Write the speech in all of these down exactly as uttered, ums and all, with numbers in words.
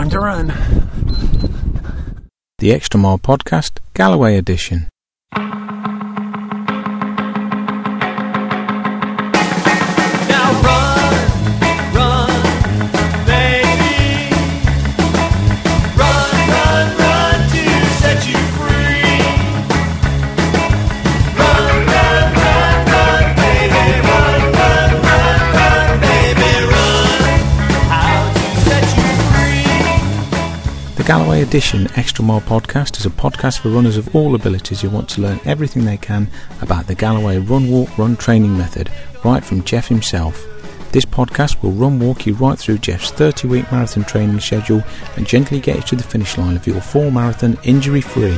Time to run. The Extra Mile Podcast, Galloway edition. The Galloway Edition Extra Mile Podcast is a podcast for runners of all abilities who want to learn everything they can about the Galloway Run Walk Run training method, right from Jeff himself. This podcast will run walk you right through Jeff's thirty-week marathon training schedule and gently get you to the finish line of your full marathon injury-free.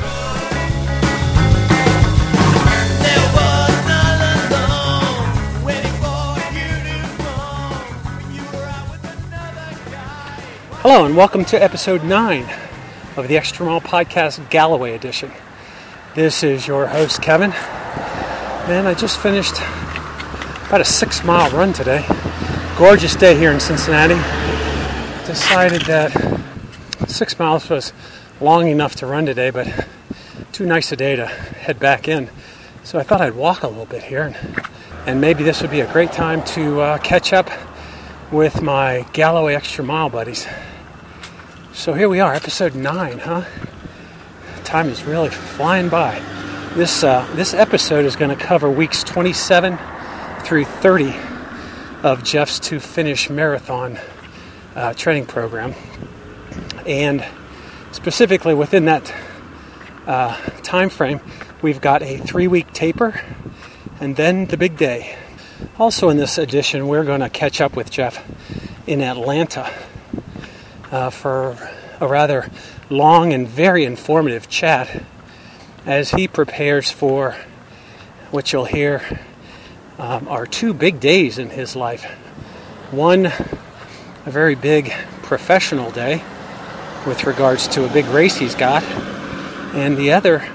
Hello and welcome to episode nine of the Extra Mile Podcast Galloway Edition. This is your host Kevin. Man, I just finished about a six mile run today. Gorgeous day here in Cincinnati. Decided that six miles was long enough to run today, but too nice a day to head back in. So I thought I'd walk a little bit here, and, and maybe this would be a great time to uh, catch up with my Galloway Extra Mile buddies. So here we are, episode nine, huh? Time is really flying by. This uh, this episode is going to cover weeks twenty-seven through thirty of Jeff's To Finish Marathon uh, training program. And specifically within that uh, time frame, we've got a three-week taper and then the big day. Also in this edition, we're going to catch up with Jeff in Atlanta uh, for a rather long and very informative chat as he prepares for what you'll hear um, are two big days in his life. One, a very big professional day with regards to a big race he's got, and the other,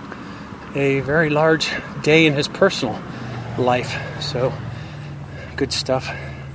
a very large day in his personal life. So, good stuff.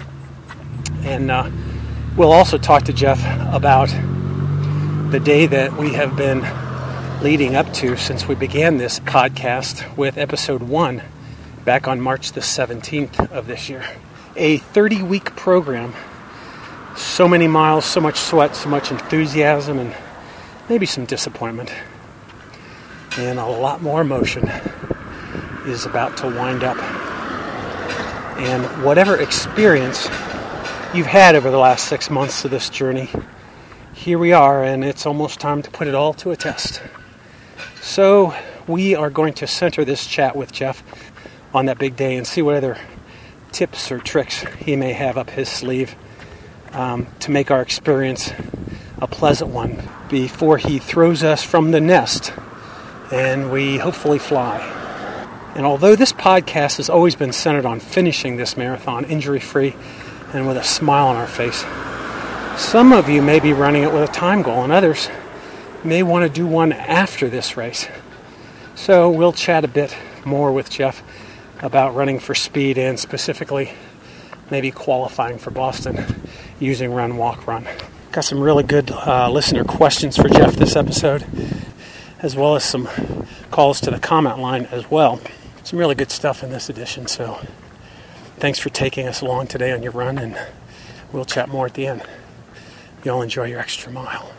And uh, we'll also talk to Jeff about the day that we have been leading up to since we began this podcast with episode one back on March the seventeenth of this year. A thirty-week program, so many miles, so much sweat, so much enthusiasm, and maybe some disappointment. And a lot more emotion is about to wind up. And whatever experience you've had over the last six months of this journey, here we are, and it's almost time to put it all to a test. So we are going to center this chat with Jeff on that big day and see what other tips or tricks he may have up his sleeve um, to make our experience a pleasant one before he throws us from the nest and we hopefully fly. And although this podcast has always been centered on finishing this marathon injury-free and with a smile on our face, some of you may be running it with a time goal, and others may want to do one after this race. So we'll chat a bit more with Jeff about running for speed and specifically maybe qualifying for Boston using Run, Walk, Run. Got some really good uh, listener questions for Jeff this episode, as well as some calls to the comment line as well. Some really good stuff in this edition, so thanks for taking us along today on your run, and we'll chat more at the end. You'll enjoy your extra mile.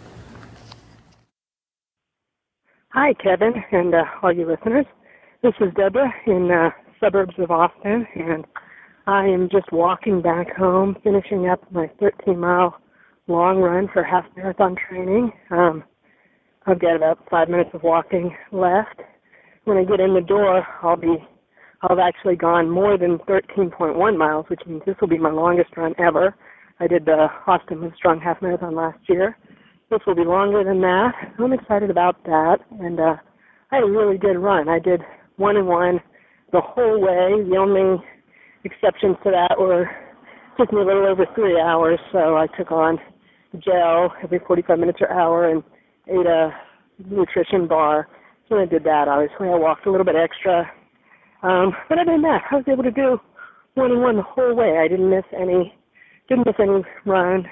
Hi, Kevin, and uh, all you listeners. This is Deborah in uh, suburbs of Austin, and I am just walking back home, finishing up my thirteen mile long run for half marathon training. Um, I've got about five minutes of walking left. When I get in the door, I'll be, I've actually gone more than thirteen point one miles, which means this will be my longest run ever. I did the Austin Livestrong Half Marathon last year. This will be longer than that. I'm excited about that, and uh, I had a really good run. I did one and one the whole way. The only exceptions to that were it took me a little over three hours, so I took on gel every forty-five minutes or hour and ate a nutrition bar. So when I did that, obviously, I walked a little bit extra. Um, but other than that, I was able to do one and one the whole way. I didn't miss any, didn't miss any run,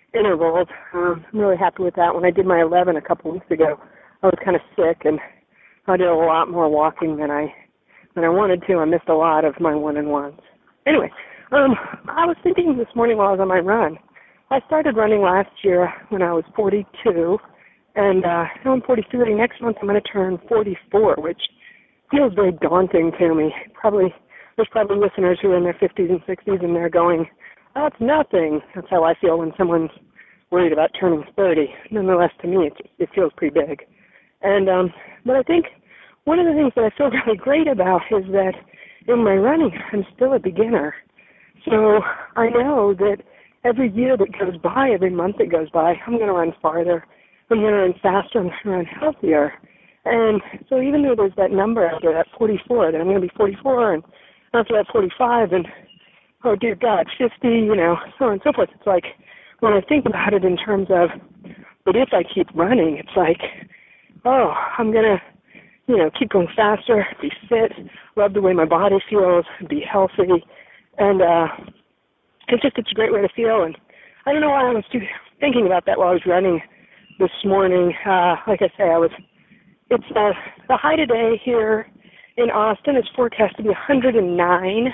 intervals. Um, I'm really happy with that. When I did my eleven a couple weeks ago, I was kind of sick, and I did a lot more walking than I than I wanted to. I missed a lot of my one-on-ones. Anyway, um, I was thinking this morning while I was on my run. I started running last year when I was forty-two, and uh, now I'm forty-three. Next month I'm going to turn forty-four, which feels very daunting to me. Probably there's probably listeners who are in their fifties and sixties, and they're going, "Oh, it's nothing." That's how I feel when someone's worried about turning thirty. Nonetheless, to me, it, it feels pretty big. And um, but I think one of the things that I feel really great about is that in my running, I'm still a beginner. So I know that every year that goes by, every month that goes by, I'm going to run farther. I'm going to run faster. I'm going to run healthier. And so even though there's that number after that forty-four, that I'm going to be forty-four, and after that forty-five, and oh dear God, fifty, you know, so on and so forth. It's like when I think about it in terms of, but if I keep running, it's like, oh, I'm going to, you know, keep going faster, be fit, love the way my body feels, be healthy. And uh, it's just, it's a great way to feel. And I don't know why I was thinking about that while I was running this morning. Uh, like I say, I was, it's uh, the high today here in Austin is forecast to be one hundred nine.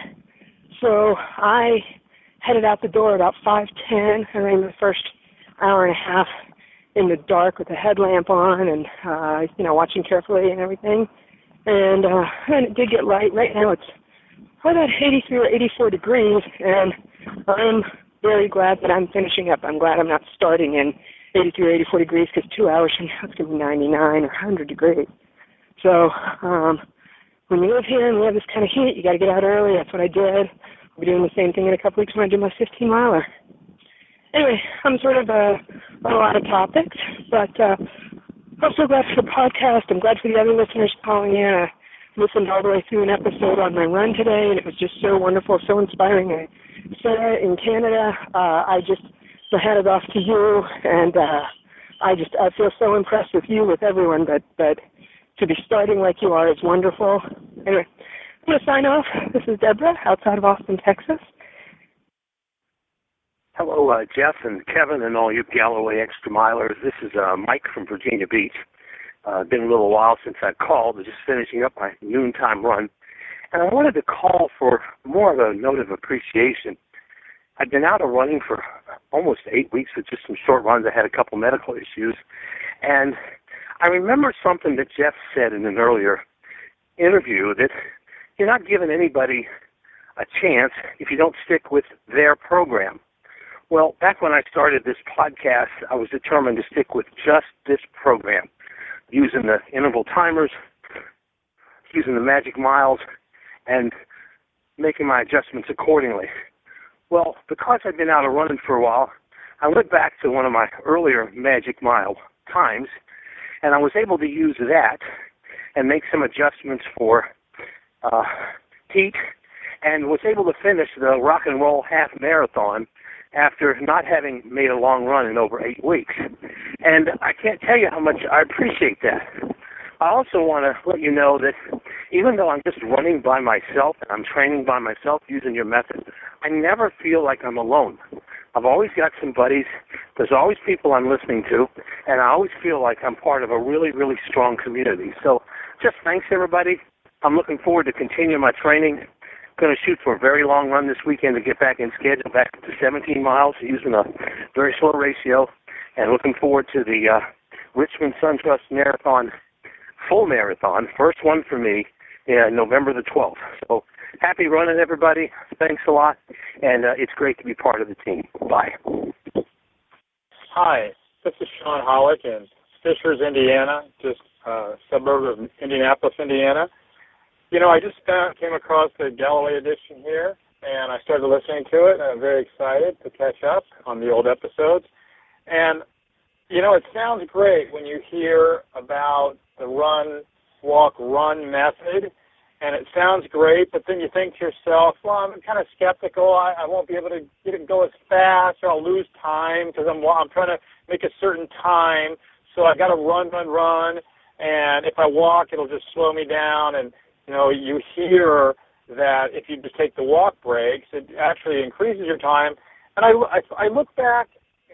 So I headed out the door about five ten. I ran the first hour and a half in the dark with a headlamp on and, uh, you know, watching carefully and everything. And, uh, and it did get light. Right now it's probably about eighty-three or eighty-four degrees, and I'm very glad that I'm finishing up. I'm glad I'm not starting in eighty-three or eighty-four degrees, because two hours from now it's going to be ninety-nine or one hundred degrees. So um, when you live here and we have this kind of heat, you got to get out early. That's what I did. I'll be doing the same thing in a couple weeks when I do my fifteen miler. Anyway, I'm sort of uh, on a lot of topics, but uh, I'm so glad for the podcast. I'm glad for the other listeners calling in. I listened all the way through an episode on my run today, and it was just so wonderful, so inspiring. And Sarah in Canada, uh, I just so handed off to you, and uh, I just I feel so impressed with you, with everyone, but, but to be starting like you are is wonderful. Anyway, I'm going to sign off. This is Deborah, outside of Austin, Texas. Hello, uh, Jeff and Kevin and all you Galloway Extra Milers. This is uh, Mike from Virginia Beach. Uh, been a little while since I called. I'm just finishing up my noontime run. And I wanted to call for more of a note of appreciation. I'd been out of running for almost eight weeks with just some short runs. I had a couple medical issues. And I remember something that Jeff said in an earlier interview, that you're not giving anybody a chance if you don't stick with their program. Well, back when I started this podcast, I was determined to stick with just this program, using the interval timers, using the magic miles, and making my adjustments accordingly. Well, because I'd been out of running for a while, I went back to one of my earlier magic mile times, and I was able to use that and make some adjustments for uh, heat, and was able to finish the rock and roll half marathon after not having made a long run in over eight weeks. And I can't tell you how much I appreciate that. I also want to let you know that even though I'm just running by myself and I'm training by myself using your method, I never feel like I'm alone. I've always got some buddies. There's always people I'm listening to, and I always feel like I'm part of a really, really strong community. So just thanks, everybody. I'm looking forward to continuing my training. Going to shoot for a very long run this weekend to get back in schedule, back to seventeen miles, using a very slow ratio, and looking forward to the uh, Richmond SunTrust Marathon, full marathon, first one for me, uh, November the twelfth. So happy running, everybody. Thanks a lot, and uh, it's great to be part of the team. Bye. Hi, this is Sean Hollick in Fishers, Indiana, just a suburb of Indianapolis, Indiana. You know, I just uh, came across the Galloway edition here, and I started listening to it, and I'm very excited to catch up on the old episodes. And, you know, it sounds great when you hear about the run, walk, run method, and it sounds great, but then you think to yourself, well, I'm kind of skeptical. I, I won't be able to get it go as fast, or I'll lose time because I'm, I'm trying to make a certain time, so I've got to run, run, run, and if I walk, it'll just slow me down. And you know, you hear that if you just take the walk breaks, it actually increases your time. And I, I, I look back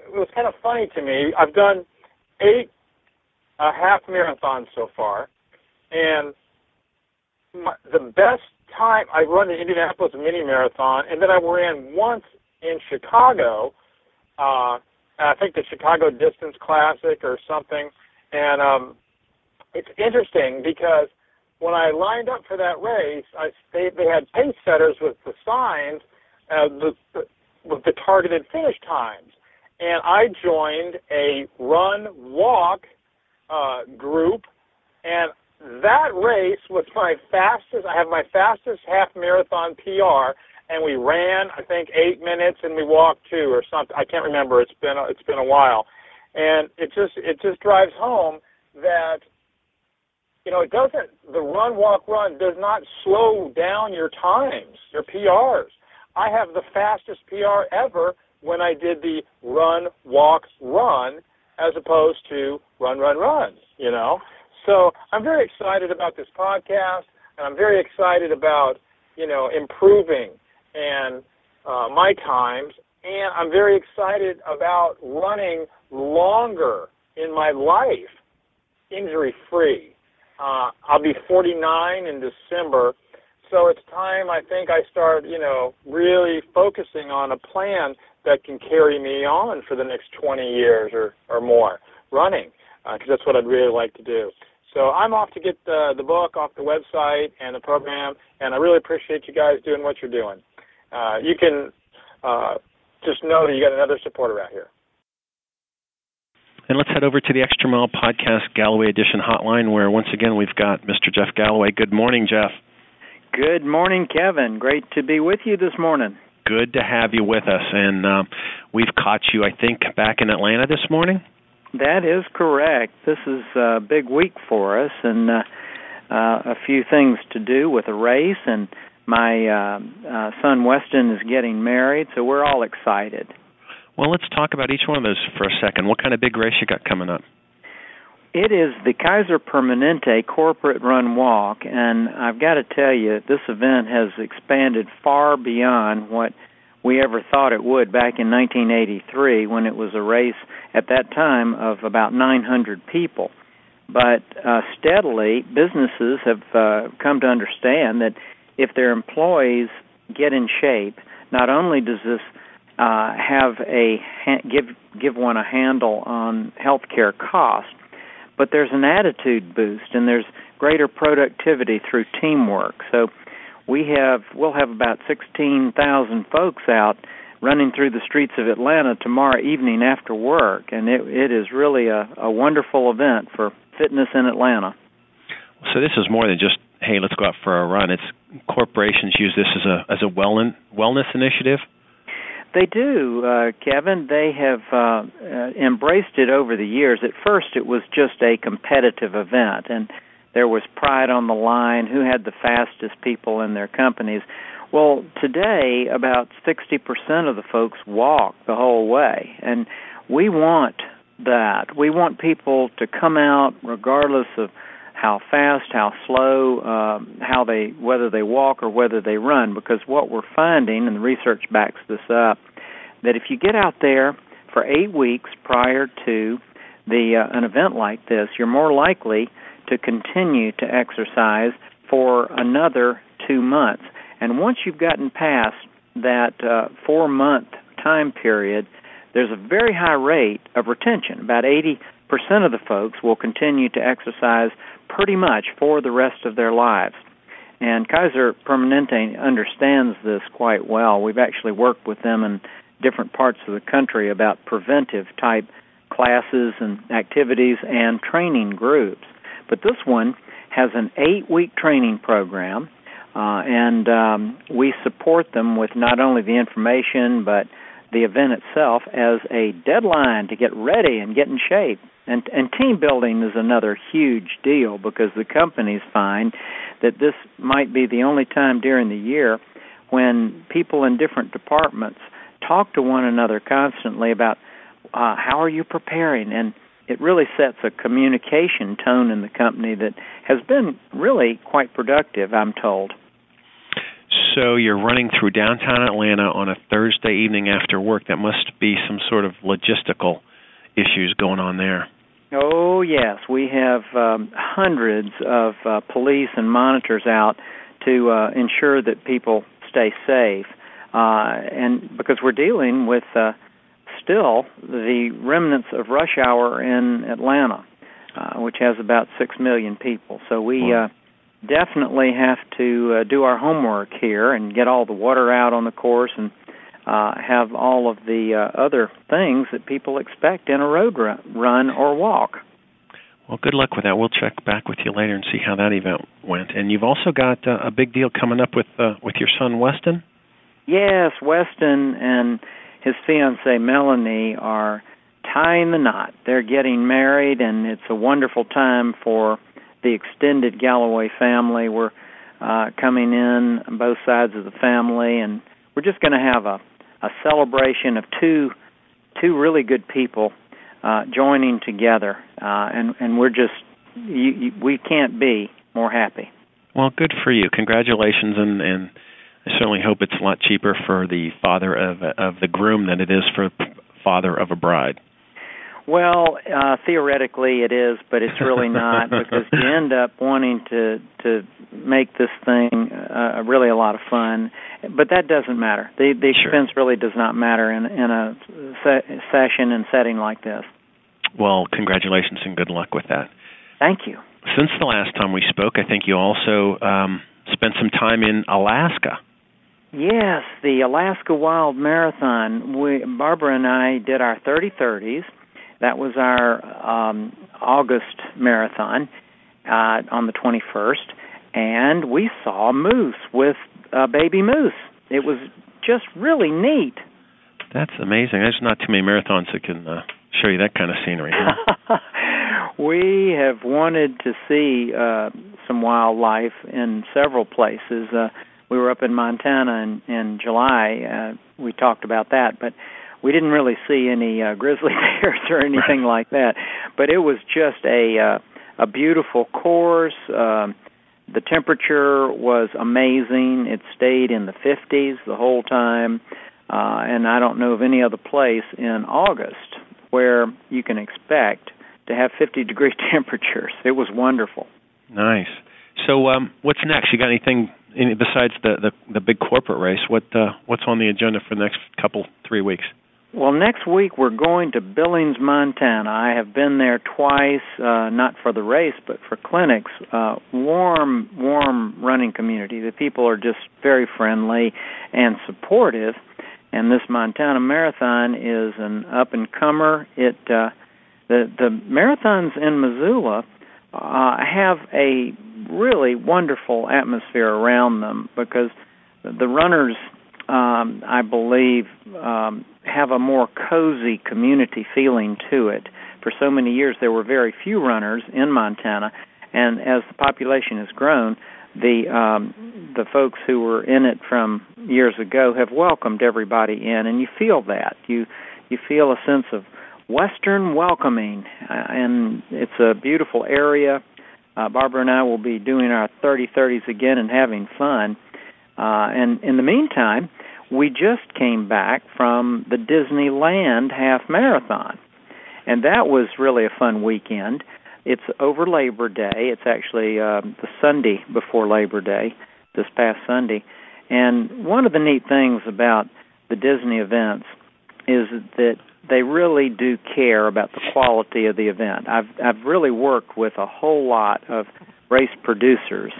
it was kind of funny to me. I've done eight uh, half marathons so far, and my, the best time I run the Indianapolis mini marathon, and then I ran once in Chicago. Uh, I think the Chicago Distance Classic or something, and um, it's interesting because when I lined up for that race, I they, they had pace setters with the signs uh, the, the, with the targeted finish times, and I joined a run-walk uh, group, and that race was my fastest. I have my fastest half marathon P R. And we ran, I think, eight minutes, and we walked two or something. I can't remember. It's been a, it's been a while, and it just it just drives home that, you know, it doesn't. The run, walk, run does not slow down your times, your P Rs. I have the fastest P R ever when I did the run, walk, run, as opposed to run, run, run. You know, so I'm very excited about this podcast, and I'm very excited about, you know, improving and uh, my times, and I'm very excited about running longer in my life, injury-free. Uh, I'll be forty-nine in December, so it's time I think I start, you know, really focusing on a plan that can carry me on for the next twenty years or, or more running, because uh, that's what I'd really like to do. So I'm off to get the, the book off the website and the program, and I really appreciate you guys doing what you're doing. Uh, you can uh, just know that you got another supporter out here. And let's head over to the Extra Mile Podcast Galloway Edition hotline, where once again we've got Mister Jeff Galloway. Good morning, Jeff. Good morning, Kevin. Great to be with you this morning. Good to have you with us. And uh, we've caught you, I think, back in Atlanta this morning? That is correct. This is a big week for us, and uh, uh, a few things to do with a race, and my uh, uh, son Weston is getting married, so we're all excited. Well, let's talk about each one of those for a second. What kind of big race you got coming up? It is the Kaiser Permanente Corporate Run Walk, and I've got to tell you, this event has expanded far beyond what we ever thought it would back in nineteen eighty-three, when it was a race at that time of about nine hundred people. But uh, steadily, businesses have uh, come to understand that if their employees get in shape, not only does this uh, have a ha- give give one a handle on healthcare costs, but there's an attitude boost, and there's greater productivity through teamwork. So we have we'll have about sixteen thousand folks out running through the streets of Atlanta tomorrow evening after work, and it, it is really a, a wonderful event for fitness in Atlanta. So this is more than just, hey, let's go out for a run. It's corporations use this as a as a wellness wellness initiative. They do, uh, Kevin. They have uh, uh, embraced it over the years. At first, it was just a competitive event, and there was pride on the line, who had the fastest people in their companies. Well, today, about sixty percent of the folks walk the whole way, and we want that. We want people to come out regardless of how fast, how slow, um, how they, whether they walk or whether they run, because what we're finding, and the research backs this up, that if you get out there for eight weeks prior to the uh, an event like this, you're more likely to continue to exercise for another two months. And once you've gotten past that uh, four-month time period, there's a very high rate of retention. About eighty percent of the folks will continue to exercise pretty much for the rest of their lives. And Kaiser Permanente understands this quite well. We've actually worked with them in different parts of the country about preventive-type classes and activities and training groups. But this one has an eight-week training program, uh, and um, we support them with not only the information but the event itself as a deadline to get ready and get in shape. And, and team building is another huge deal, because the companies find that this might be the only time during the year when people in different departments talk to one another constantly about uh, how are you preparing, and it really sets a communication tone in the company that has been really quite productive, I'm told. So you're running through downtown Atlanta on a Thursday evening after work. That must be some sort of logistical issues going on there. Oh, yes. We have um, hundreds of uh, police and monitors out to uh, ensure that people stay safe. Uh, and because we're dealing with uh, still the remnants of rush hour in Atlanta, uh, which has about six million people. So we uh, definitely have to uh, do our homework here and get all the water out on the course and uh, have all of the uh, other things that people expect in a road run, run or walk. Well, good luck with that. We'll check back with you later and see how that event went. And you've also got uh, a big deal coming up with uh, with your son, Weston? Yes, Weston and his fiancée, Melanie, are tying the knot. They're getting married, and it's a wonderful time for the extended Galloway family. We're uh, coming in on both sides of the family, and we're just going to have a, a celebration of two two really good people uh, joining together, uh, and, and we're just, you, you, we can't be more happy. Well, good for you. Congratulations, and, and I certainly hope it's a lot cheaper for the father of of the groom than it is for father of a bride. Well, uh, theoretically it is, but it's really not, because you end up wanting to to make this thing uh, really a lot of fun. But that doesn't matter. The, the expense sure. really does not matter in, in a se- session and setting like this. Well, congratulations and good luck with that. Thank you. Since the last time we spoke, I think you also um, spent some time in Alaska. Yes, the Alaska Wild Marathon. We, Barbara and I did our thirty thirties. That was our um, August marathon uh, on the twenty-first, and we saw a moose with a baby moose. It was just really neat. That's amazing. There's not too many marathons that can uh, show you that kind of scenery. Huh? We have wanted to see uh, some wildlife in several places. Uh, we were up in Montana in, in July. Uh, we talked about that, but we didn't really see any uh, grizzly bears or anything right. like that. But it was just a uh, a beautiful course. Um, the temperature was amazing. It stayed in the fifties the whole time. Uh, and I don't know of any other place in August where you can expect to have fifty-degree temperatures. It was wonderful. Nice. So um, what's next? You got anything any, besides the, the, the big corporate race? What uh, what's on the agenda for the next couple, three weeks? Well, next week we're going to Billings, Montana. I have been there twice, uh, not for the race, but for clinics. Uh, warm, warm running community. The people are just very friendly and supportive. And this Montana Marathon is an up-and-comer. It uh, the the marathons in Missoula uh, have a really wonderful atmosphere around them because the runners, um, I believe, um, have a more cozy community feeling to it. For so many years, there were very few runners in Montana, and as the population has grown, the um, the folks who were in it from years ago have welcomed everybody in, and you feel that. You you feel a sense of Western welcoming, uh, and it's a beautiful area. Uh, Barbara and I will be doing our thirty thirties again and having fun. Uh, and in the meantime, we just came back from the Disneyland Half Marathon, and that was really a fun weekend. It's over Labor Day. It's actually uh, the Sunday before Labor Day, this past Sunday. And one of the neat things about the Disney events is that they really do care about the quality of the event. I've I've really worked with a whole lot of race producers,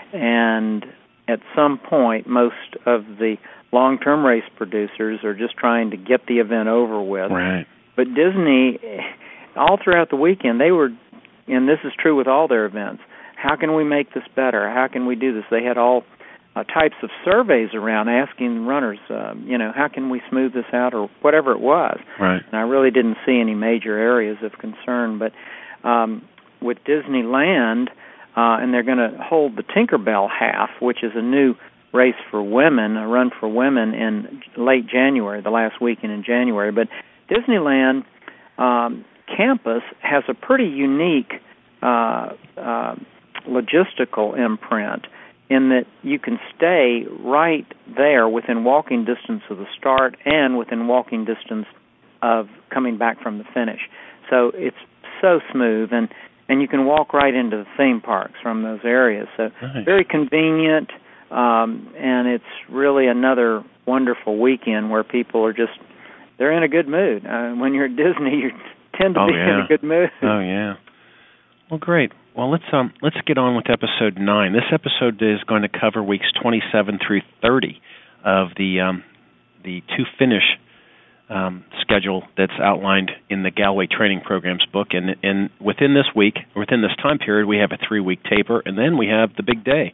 and at some point, most of the long-term race producers are just trying to get the event over with. Right. But Disney, all throughout the weekend, they were, and this is true with all their events, how can we make this better? How can we do this? They had all uh, types of surveys around asking runners, uh, you know, how can we smooth this out or whatever it was. Right. And I really didn't see any major areas of concern. But um, with Disneyland, uh, and they're going to hold the Tinkerbell Half, which is a new race for women, a run for women in late January, the last weekend in January. But Disneyland um, campus has a pretty unique uh, uh, logistical imprint. in that you can stay right there within walking distance of the start and within walking distance of coming back from the finish. So it's so smooth, and, and you can walk right into the theme parks from those areas. So nice. Very convenient, um, and it's really another wonderful weekend where people are just, they're in a good mood. Uh, when you're at Disney, you tend to oh, be yeah. in a good mood. Oh, yeah. Well, great. Well, let's um let's get on with episode nine. This episode is going to cover weeks twenty-seven through thirty of the um the two finish um, schedule that's outlined in the Galloway Training Programs book. And and within this week, within this time period, we have a three week taper, and then we have the big day.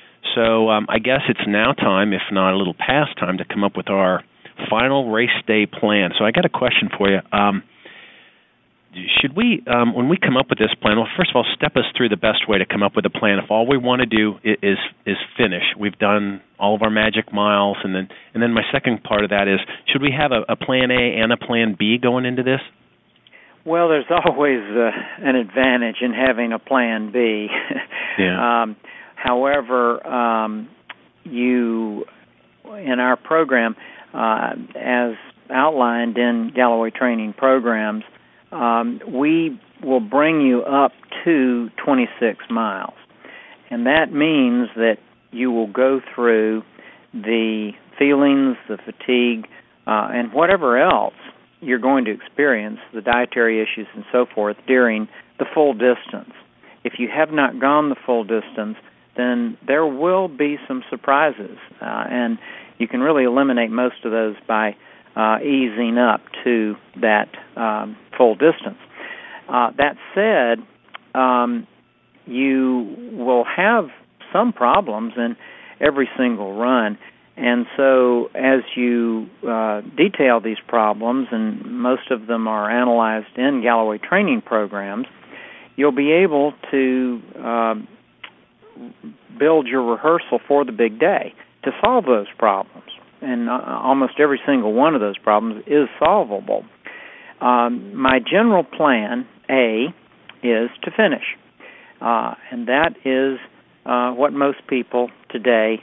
So um, I guess it's now time, if not a little past time, to come up with our final race day plan. So I got a question for you. Um, Should we, um, when we come up with this plan, well, first of all, step us through the best way to come up with a plan. If all we want to do is is finish, we've done all of our magic miles, and then and then my second part of that is, should we have a, a plan A and a plan B going into this? Well, there's always uh, an advantage in having a plan B. Yeah. um, however, um, you, in our program, uh, as outlined in Galloway Training Programs, Um, we will bring you up to twenty-six miles, and that means that you will go through the feelings, the fatigue, uh, and whatever else you're going to experience, the dietary issues and so forth, during the full distance. If you have not gone the full distance, then there will be some surprises, uh, and you can really eliminate most of those by Uh, easing up to that um, full distance. Uh, that said, um, you will have some problems in every single run, and so as you uh, detail these problems, and most of them are analyzed in Galloway Training Programs, you'll be able to uh, build your rehearsal for the big day to solve those problems. And uh, almost every single one of those problems is solvable. Um, my general plan, A, is to finish. Uh, and that is uh, what most people today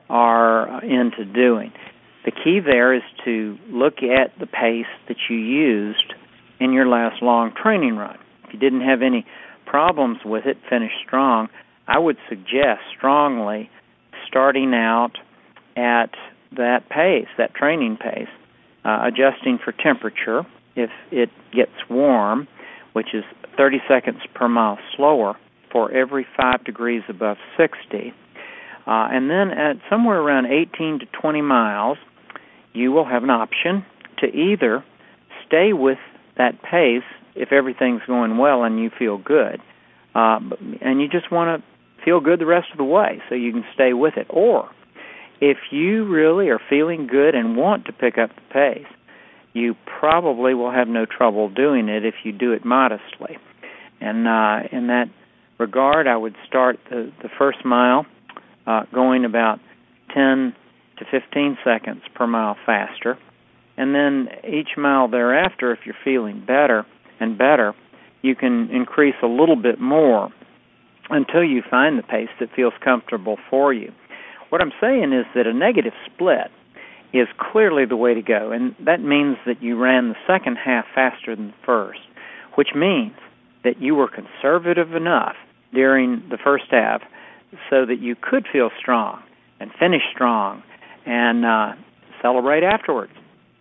are into doing. The key there is to look at the pace that you used in your last long training run. If you didn't have any problems with it, finish strong, I would suggest strongly starting out at that pace, that training pace, uh, adjusting for temperature if it gets warm, which is thirty seconds per mile slower for every five degrees above sixty. Uh, and then at somewhere around eighteen to twenty miles, you will have an option to either stay with that pace if everything's going well and you feel good, uh, and you just want to feel good the rest of the way so you can stay with it, or if you really are feeling good and want to pick up the pace, you probably will have no trouble doing it if you do it modestly. And uh, in that regard, I would start the, the first mile uh, going about ten to fifteen seconds per mile faster. And then each mile thereafter, if you're feeling better and better, you can increase a little bit more until you find the pace that feels comfortable for you. What I'm saying is that a negative split is clearly the way to go, and that means that you ran the second half faster than the first, which means that you were conservative enough during the first half so that you could feel strong and finish strong and uh, celebrate afterwards.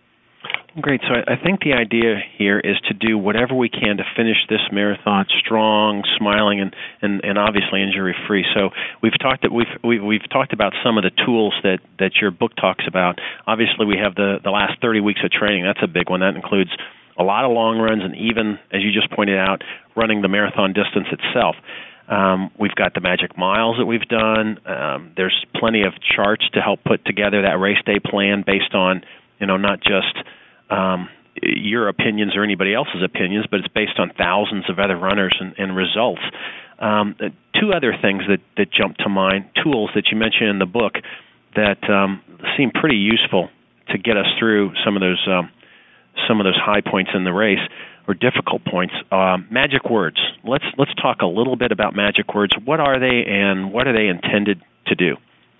Great. So I think the idea here is to do whatever we can to finish this marathon strong, smiling, and, and, and obviously injury-free. So we've talked that we've, we've we've talked about some of the tools that, that your book talks about. Obviously, we have the, the last thirty weeks of training. That's a big one. That includes a lot of long runs and even, as you just pointed out, running the marathon distance itself. Um, we've got the magic miles that we've done. Um, there's plenty of charts to help put together that race day plan based on, you know, not just Um, your opinions or anybody else's opinions, but it's based on thousands of other runners and, and results. Um, two other things that, that jump to mind, tools that you mentioned in the book that um, seem pretty useful to get us through some of those um, some of those high points in the race or difficult points. Um, magic words. Let's let's talk a little bit about magic words. What are they, and what are they intended to do?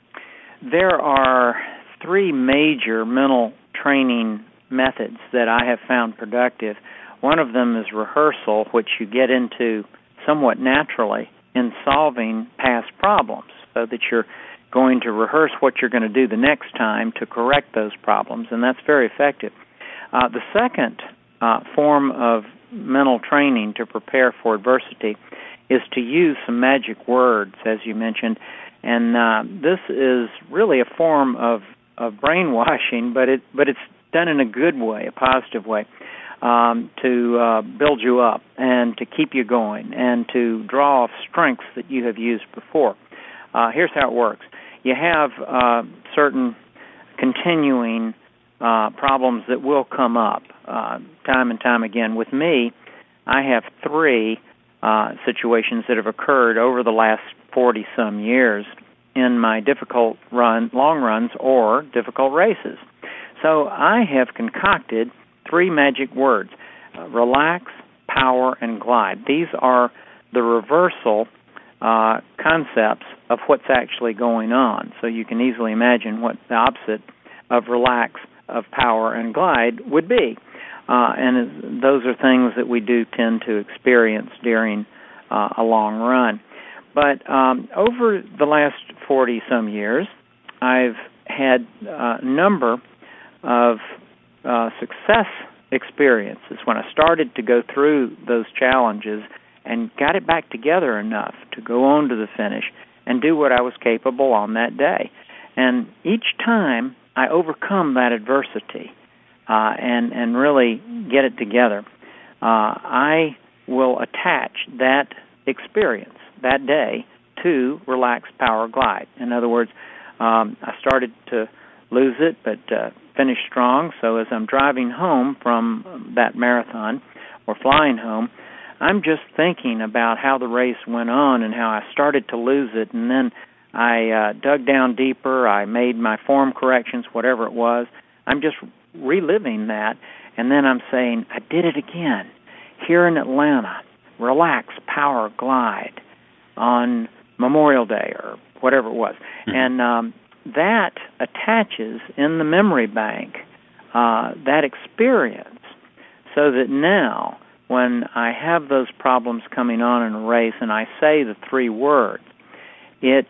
There are three major mental training methods that I have found productive. One of them is rehearsal, which you get into somewhat naturally in solving past problems, so that you're going to rehearse what you're going to do the next time to correct those problems, and that's very effective. Uh, the second uh, form of mental training to prepare for adversity is to use some magic words, as you mentioned, and uh, this is really a form of, of brainwashing, but it but it's done in a good way, a positive way, um, to uh, build you up and to keep you going and to draw off strengths that you have used before. Uh, here's how it works. You have uh, certain continuing uh, problems that will come up uh, time and time again. With me, I have three uh, situations that have occurred over the last forty-some years in my difficult run, long runs or difficult races. So I have concocted three magic words, uh, relax, power, and glide. These are the reversal uh, concepts of what's actually going on. So you can easily imagine what the opposite of relax, of power, and glide would be. Uh, and those are things that we do tend to experience during uh, a long run. But um, over the last forty-some years, I've had a number of uh, success experiences when I started to go through those challenges and got it back together enough to go on to the finish and do what I was capable on that day. And each time I overcome that adversity uh, and, and really get it together, uh, I will attach that experience, that day, to relax, power, glide. In other words, um, I started to lose it, but uh, finished strong. So as I'm driving home from that marathon or flying home, I'm just thinking about how the race went on and how I started to lose it, and then I uh, dug down deeper. I made my form corrections, whatever it was. I'm just reliving that, and then I'm saying, I did it again here in Atlanta. Relax, power, glide on Memorial Day or whatever it was. Mm-hmm. And um, that attaches in the memory bank uh, that experience so that now when I have those problems coming on in a race and I say the three words, it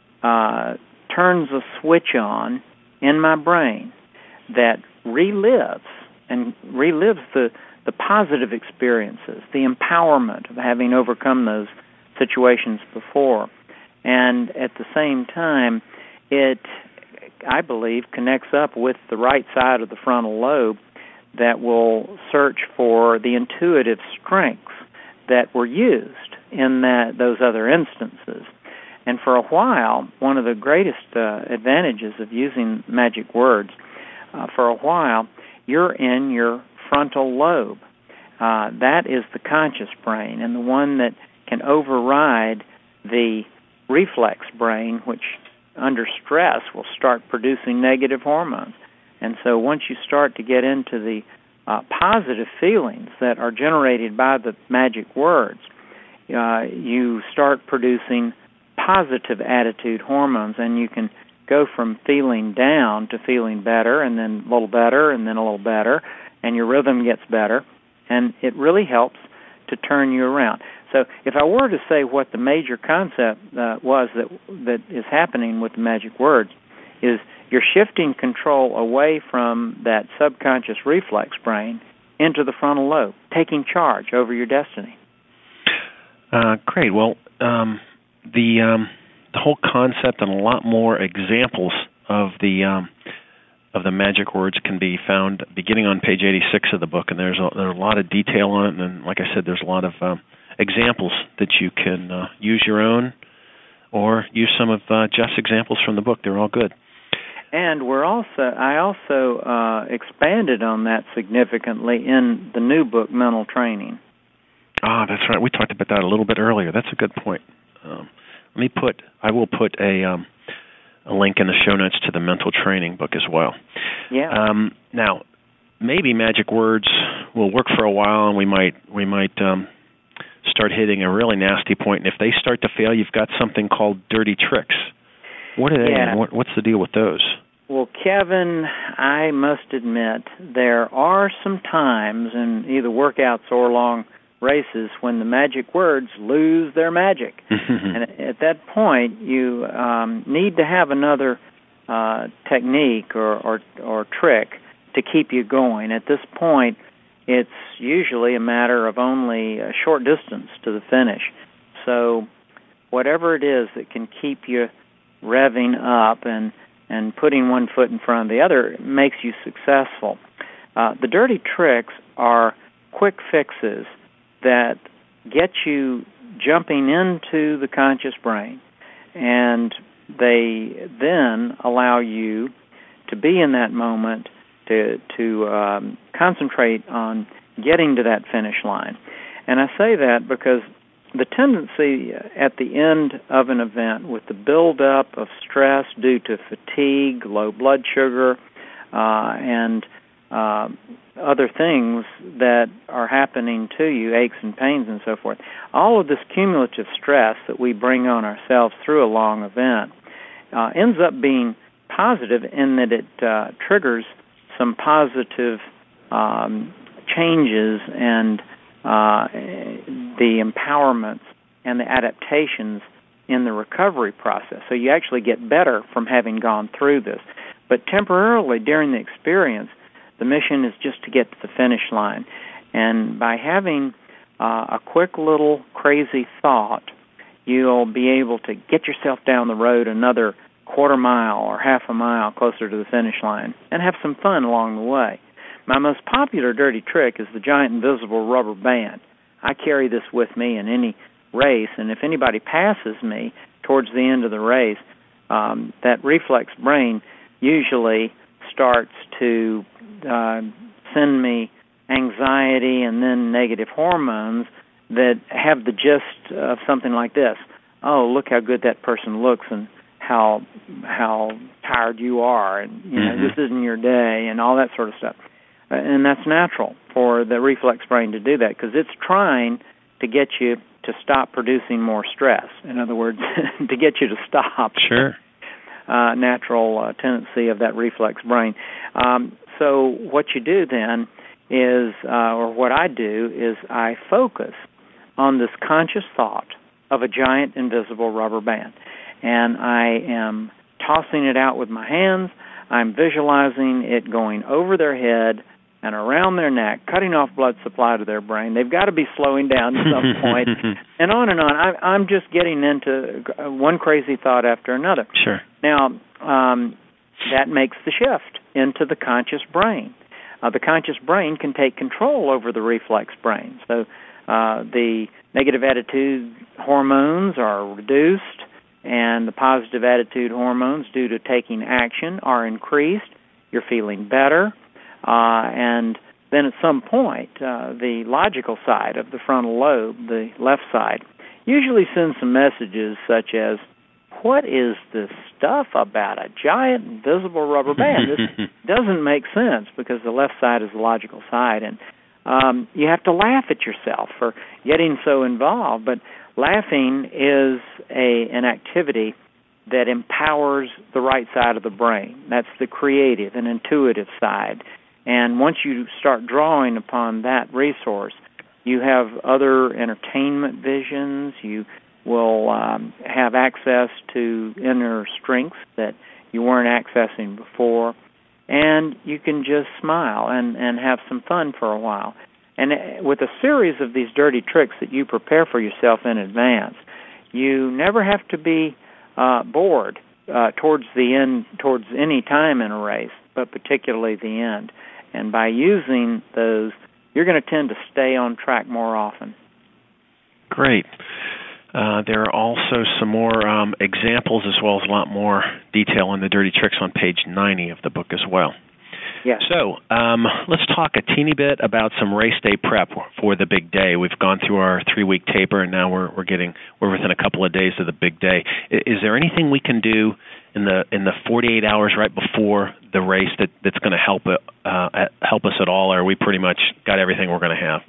uh, turns a switch on in my brain that relives and relives the the positive experiences, the empowerment of having overcome those situations before. And at the same time, it, I believe, connects up with the right side of the frontal lobe that will search for the intuitive strengths that were used in that those other instances. And for a while, one of the greatest uh, advantages of using magic words, uh, for a while, you're in your frontal lobe. Uh, that is the conscious brain, and the one that can override the reflex brain, which under stress will start producing negative hormones. And so once you start to get into the uh, positive feelings that are generated by the magic words, uh, you start producing positive attitude hormones, and you can go from feeling down to feeling better, and then a little better, and then a little better, and your rhythm gets better, and it really helps to turn you around. So if I were to say what the major concept uh, was that that is happening with the magic words, is you're shifting control away from that subconscious reflex brain into the frontal lobe, taking charge over your destiny. Uh, great. Well, um, the um, the whole concept and a lot more examples of the um, of the magic words can be found beginning on page eighty-six of the book, and there's a, there's a lot of detail on it, and like I said, there's a lot of um, examples that you can uh, use your own or use some of uh, Jeff's examples from the book. They're all good. And we're also I also uh, expanded on that significantly in the new book, Mental Training. Ah, that's right. We talked about that a little bit earlier. That's a good point. Um, let me put. I will put a. Um, a link in the show notes to the Mental Training book as well. Yeah. Um, now, maybe magic words will work for a while, and we might we might um, start hitting a really nasty point. And if they start to fail, you've got something called dirty tricks. What are they? Yeah. And what, what's the deal with those? Well, Kevin, I must admit there are some times in either workouts or long races when the magic words lose their magic. And at that point, you um, need to have another uh, technique or, or, or trick to keep you going. At this point, it's usually a matter of only a short distance to the finish. So whatever it is that can keep you revving up and, and putting one foot in front of the other makes you successful. Uh, the dirty tricks are quick fixes that get you jumping into the conscious brain, and they then allow you to be in that moment, to to um, concentrate on getting to that finish line. And I say that because the tendency at the end of an event with the buildup of stress due to fatigue, low blood sugar, uh, and uh, other things that are happening to you, aches and pains and so forth, all of this cumulative stress that we bring on ourselves through a long event uh, ends up being positive in that it uh, triggers some positive um, changes and uh, the empowerments and the adaptations in the recovery process. So you actually get better from having gone through this. But temporarily during the experience, the mission is just to get to the finish line. And by having uh, a quick little crazy thought, you'll be able to get yourself down the road another quarter mile or half a mile closer to the finish line and have some fun along the way. My most popular dirty trick is the giant invisible rubber band. I carry this with me in any race, and if anybody passes me towards the end of the race, um, that reflex brain usually starts to uh, send me anxiety and then negative hormones that have the gist of something like this. Oh, look how good that person looks and how how tired you are, and you know, mm-hmm. this isn't your day, and all that sort of stuff. And that's natural for the reflex brain to do that because it's trying to get you to stop producing more stress. In other words, to get you to stop. Sure. Uh, natural uh, tendency of that reflex brain. Um, so what you do then is, uh, or what I do, is I focus on this conscious thought of a giant invisible rubber band. And I am tossing it out with my hands. I'm visualizing it going over their head and around their neck, cutting off blood supply to their brain. They've got to be slowing down at some point, and on and on. I, I'm just getting into one crazy thought after another. Sure. Now, um, that makes the shift into the conscious brain. Uh, the conscious brain can take control over the reflex brain. So uh, the negative attitude hormones are reduced, and the positive attitude hormones, due to taking action, are increased. You're feeling better. Uh, and then at some point, uh, the logical side of the frontal lobe, the left side, usually sends some messages such as, what is this stuff about a giant invisible rubber band? This doesn't make sense because the left side is the logical side. And um, you have to laugh at yourself for getting so involved. But laughing is a an activity that empowers the right side of the brain. That's the creative and intuitive side. And once you start drawing upon that resource, you have other entertainment visions. You will um, have access to inner strengths that you weren't accessing before. And you can just smile and, and have some fun for a while. And with a series of these dirty tricks that you prepare for yourself in advance, you never have to be uh, bored uh, towards the end, towards any time in a race, but particularly the end. And by using those, you're going to tend to stay on track more often. Great. Uh, there are also some more um, examples as well as a lot more detail on the dirty tricks on page ninety of the book as well. Yes. So um, let's talk a teeny bit about some race day prep for the big day. We've gone through our three-week taper, and now we're we're getting we're within a couple of days of the big day. Is there anything we can do in the in the forty-eight hours right before the race that, that's going to help uh, help us at all, or are we pretty much got everything we're going to have?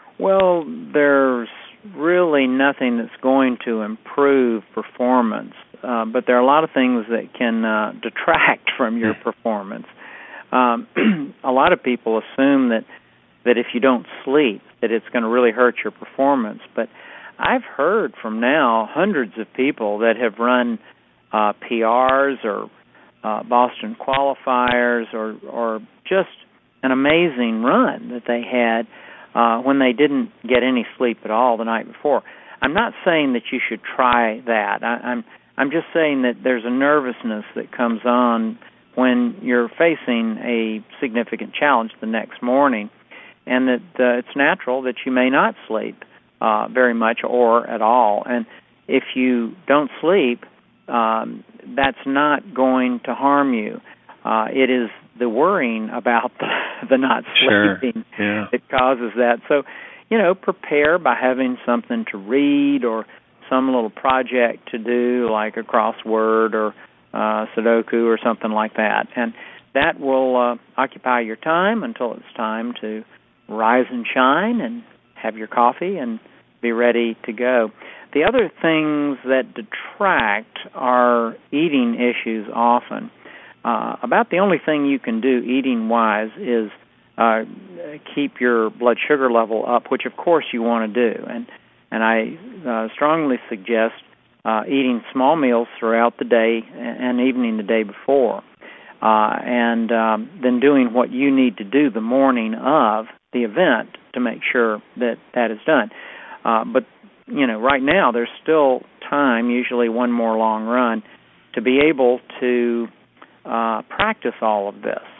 Well, there's really nothing that's going to improve performance uh, but there are a lot of things that can uh, detract from your performance. Um, a lot of people assume that, that if you don't sleep, that it's going to really hurt your performance. But I've heard from now hundreds of people that have run uh, P Rs or uh, Boston qualifiers or, or just an amazing run that they had uh, when they didn't get any sleep at all the night before. I'm not saying that you should try that. I, I'm I'm just saying that there's a nervousness that comes on when you're facing a significant challenge the next morning, and that uh, it's natural that you may not sleep uh, very much or at all. And if you don't sleep, um, that's not going to harm you. Uh, it is the worrying about the, the not sleeping sure. yeah. that causes that. So, you know, prepare by having something to read or some little project to do, like a crossword or uh, Sudoku or something like that. And that will uh, occupy your time until it's time to rise and shine and have your coffee and be ready to go. The other things that detract are eating issues often. Uh, about the only thing you can do eating-wise is uh, keep your blood sugar level up, which of course you want to do. And and I uh, strongly suggest uh, eating small meals throughout the day and evening the day before, uh, and um, then doing what you need to do the morning of the event to make sure that that is done. Uh, but, you know, right now there's still time, usually one more long run, to be able to uh, practice all of this.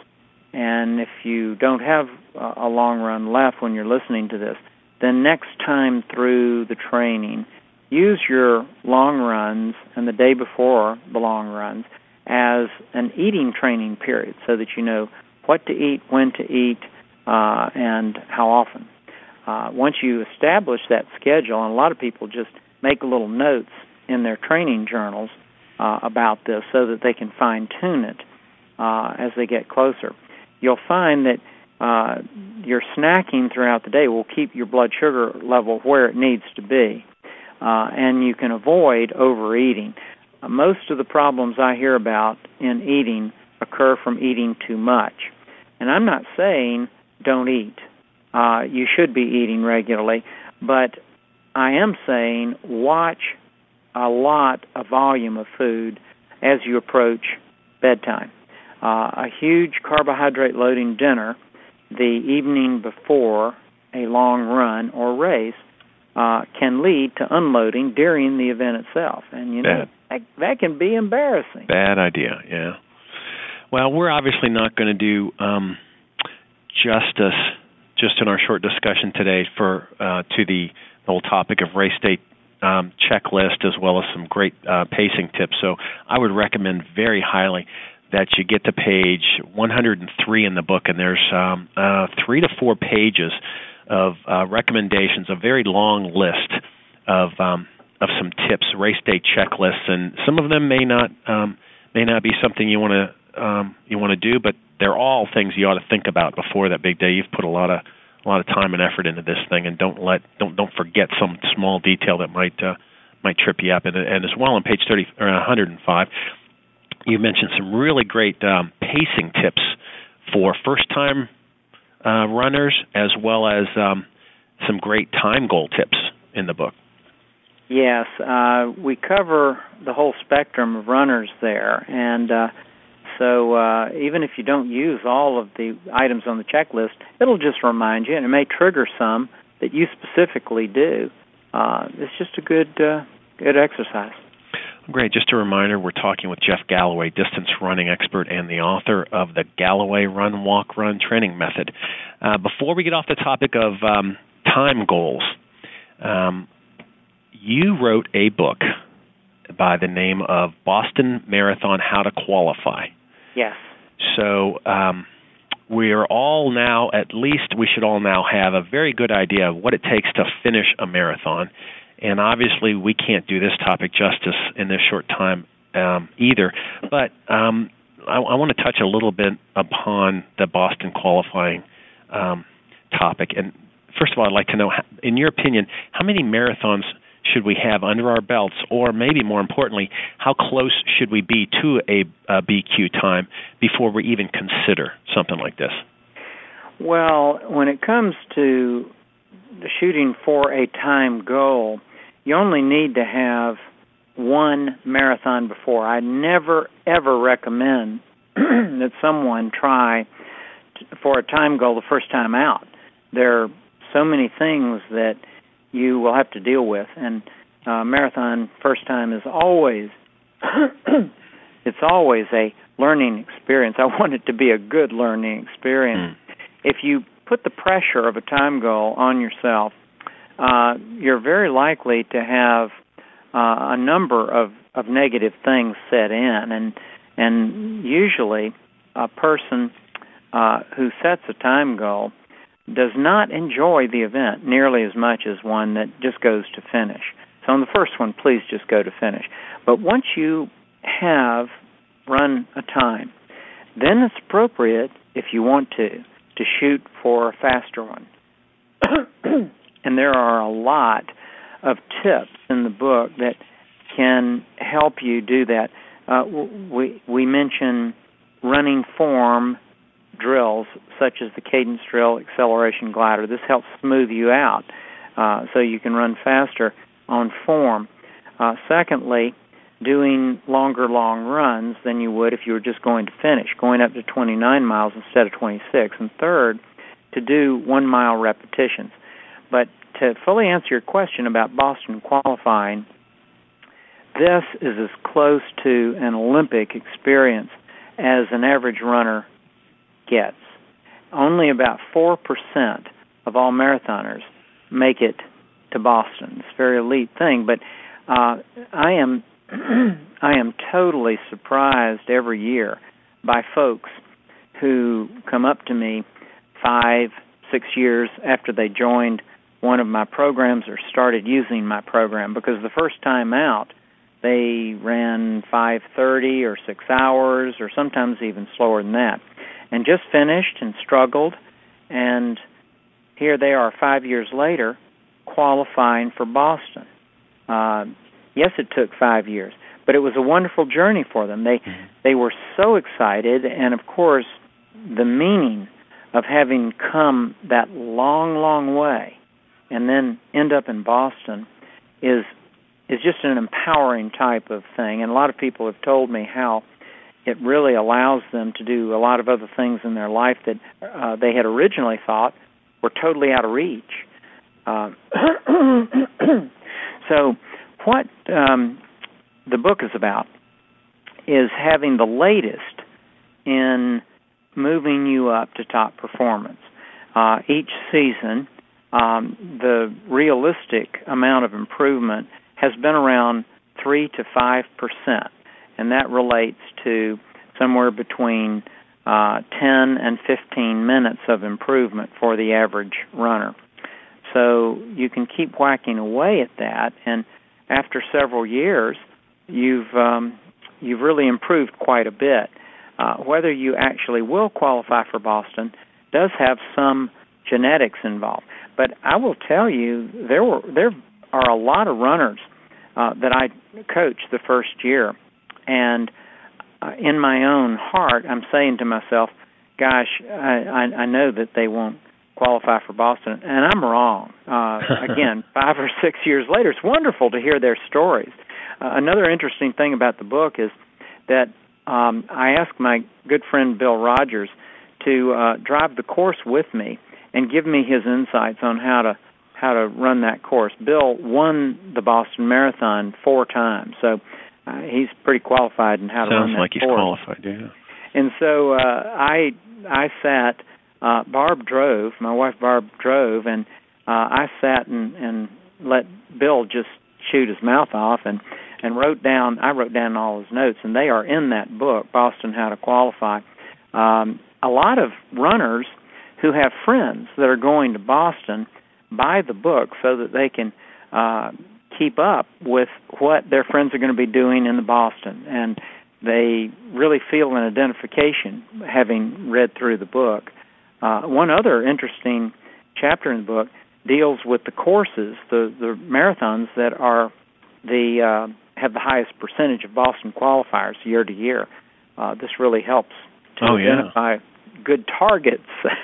And if you don't have a long run left when you're listening to this, then next time through the training, use your long runs and the day before the long runs as an eating training period so that you know what to eat, when to eat, uh, and how often. Uh, once you establish that schedule, and a lot of people just make little notes in their training journals uh, about this so that they can fine-tune it uh, as they get closer, you'll find that uh, your snacking throughout the day will keep your blood sugar level where it needs to be, uh, and you can avoid overeating. Uh, most of the problems I hear about in eating occur from eating too much. And I'm not saying don't eat. Uh, you should be eating regularly, but I am saying watch a lot of volume of food as you approach bedtime. Uh, a huge carbohydrate-loading dinner the evening before a long run or race uh, can lead to unloading during the event itself. And, you know, that, that can be embarrassing. Bad idea, yeah. Well, we're obviously not going to do um, justice just in our short discussion today for uh, to the whole topic of race day um, checklist as well as some great uh, pacing tips. So I would recommend very highly that you get to page one hundred three in the book, and there's um, uh, three to four pages of uh, recommendations, a very long list of um, of some tips, race day checklists, and some of them may not um, may not be something you want to um, you want to do, but they're all things you ought to think about before that big day. You've put a lot of a lot of time and effort into this thing, and don't let don't don't forget some small detail that might uh, might trip you up. And, and as well on page thirty or one hundred five. You mentioned some really great um, pacing tips for first-time uh, runners, as well as um, some great time goal tips in the book. Yes, uh, we cover the whole spectrum of runners there, and uh, so uh, even if you don't use all of the items on the checklist, it'll just remind you, and it may trigger some that you specifically do. Uh, it's just a good, uh, good exercise. Great. Just a reminder, we're talking with Jeff Galloway, distance running expert and the author of the Galloway Run, Walk, Run training method. Uh, before we get off the topic of um, time goals, um, you wrote a book by the name of Boston Marathon, How to Qualify. Yes. So um, we are all now, at least we should all now have a very good idea of what it takes to finish a marathon. And obviously, we can't do this topic justice in this short time um, either. But um, I, I want to touch a little bit upon the Boston qualifying um, topic. And first of all, I'd like to know, in your opinion, how many marathons should we have under our belts, or maybe more importantly, how close should we be to a, a B Q time before we even consider something like this? Well, when it comes to shooting for a time goal, you only need to have one marathon before. I never, ever recommend that someone try t- for a time goal the first time out. There are so many things that you will have to deal with, and uh, marathon first time is always, it's always a learning experience. I want it to be a good learning experience. Mm. If you put the pressure of a time goal on yourself, uh, you're very likely to have uh, a number of, of negative things set in, and and usually a person uh, who sets a time goal does not enjoy the event nearly as much as one that just goes to finish. So on the first one, please just go to finish. But once you have run a time, then it's appropriate, if you want to, to shoot for a faster one. And there are a lot of tips in the book that can help you do that. Uh, we we mention running form drills, such as the cadence drill, acceleration glider. This helps smooth you out uh, so you can run faster on form. Uh, secondly, doing longer long runs than you would if you were just going to finish, going up to twenty-nine miles instead of twenty-six. And third, to do one-mile repetitions. But to fully answer your question about Boston qualifying, this is as close to an Olympic experience as an average runner gets. Only about four percent of all marathoners make it to Boston. It's a very elite thing, but uh, I am I am totally surprised every year by folks who come up to me five, six years after they joined one of my programs or started using my program, because the first time out they ran five thirty or six hours or sometimes even slower than that, and just finished and struggled, and here they are five years later qualifying for Boston. Uh, yes, it took five years, but it was a wonderful journey for them. They mm-hmm. they were so excited, and of course the meaning of having come that long, long way and then end up in Boston is is just an empowering type of thing. And a lot of people have told me how it really allows them to do a lot of other things in their life that uh, they had originally thought were totally out of reach. Uh, so what um, the book is about is having the latest in moving you up to top performance. Uh, each season, um, the realistic amount of improvement has been around three to five percent, and that relates to somewhere between uh, ten and fifteen minutes of improvement for the average runner. So you can keep whacking away at that, and after several years, you've um, you've really improved quite a bit. Uh, whether you actually will qualify for Boston does have some genetics involved. But I will tell you, there were there are a lot of runners uh, that I coached the first year, and uh, in my own heart, I'm saying to myself, gosh, I, I, I know that they won't qualify for Boston, and I'm wrong. Uh, again, five or six years later, it's wonderful to hear their stories. Uh, another interesting thing about the book is that um, I asked my good friend Bill Rogers to uh, drive the course with me and give me his insights on how to how to run that course. Bill won the Boston Marathon four times, so uh, he's pretty qualified in how to Sounds run that like course. Sounds like he's qualified, yeah. And so uh, I I sat. Uh, Barb drove. My wife Barb drove, and uh, I sat and, and let Bill just shoot his mouth off, and, and wrote down. I wrote down all his notes, and they are in that book, Boston: How to Qualify. Um, a lot of runners who have friends that are going to Boston buy the book so that they can uh, keep up with what their friends are going to be doing in the Boston, and they really feel an identification having read through the book. Uh, one other interesting chapter in the book deals with the courses, the, the marathons that are the uh, have the highest percentage of Boston qualifiers year to year. Uh, this really helps to oh, identify yeah. good targets.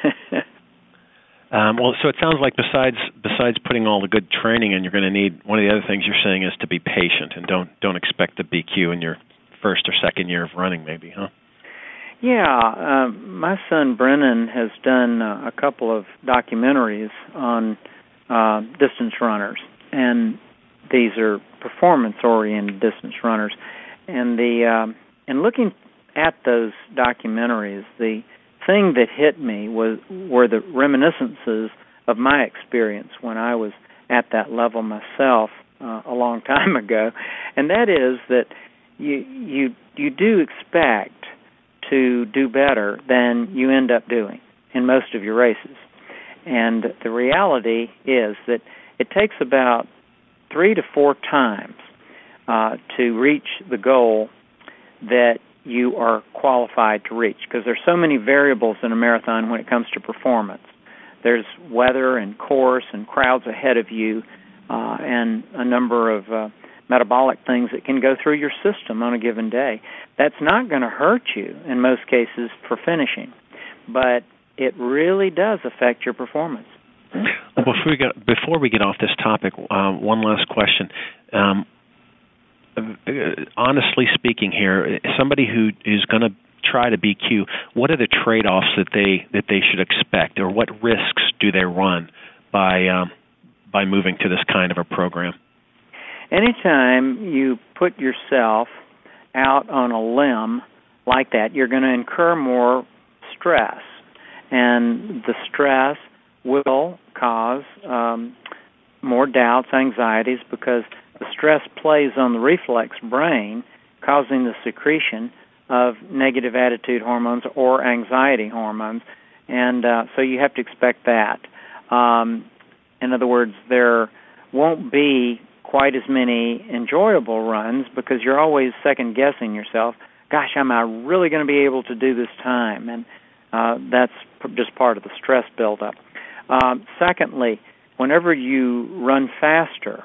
um, well, so it sounds like besides besides putting all the good training in, you're going to need, one of the other things you're saying is to be patient and don't don't expect the B Q in your first or second year of running, maybe, huh? Yeah, uh, my son Brennan has done uh, a couple of documentaries on uh, distance runners, and these are performance-oriented distance runners. And the uh, and looking at those documentaries, the thing that hit me was were the reminiscences of my experience when I was at that level myself uh, a long time ago, and that is that you you you do expect to do better than you end up doing in most of your races. And the reality is that it takes about three to four times uh, to reach the goal that you are qualified to reach, because there's so many variables in a marathon when it comes to performance. There's weather and course and crowds ahead of you uh, and a number of uh, metabolic things that can go through your system on a given day. That's not going to hurt you in most cases for finishing, but it really does affect your performance. Well, before we get, before we get off this topic, um, one last question. Um, honestly speaking here, somebody who is going to try to B Q, what are the trade-offs that they that they should expect, or what risks do they run by um, by moving to this kind of a program? Anytime you put yourself out on a limb like that, you're going to incur more stress, and the stress will cause um, more doubts, anxieties, because the stress plays on the reflex brain, causing the secretion of negative attitude hormones or anxiety hormones, and uh, so you have to expect that. Um, in other words, there won't be quite as many enjoyable runs because you're always second-guessing yourself. Gosh, am I really going to be able to do this time? And uh, that's p- just part of the stress buildup. Um, secondly, whenever you run faster,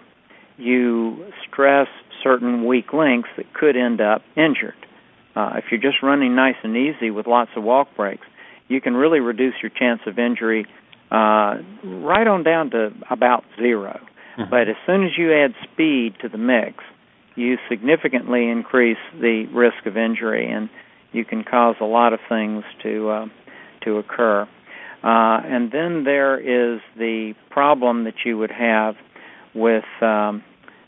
you stress certain weak links that could end up injured. Uh, if you're just running nice and easy with lots of walk breaks, you can really reduce your chance of injury uh, right on down to about zero. Mm-hmm. But as soon as you add speed to the mix, you significantly increase the risk of injury, and you can cause a lot of things to uh, to occur. Uh, and then there is the problem that you would have with um,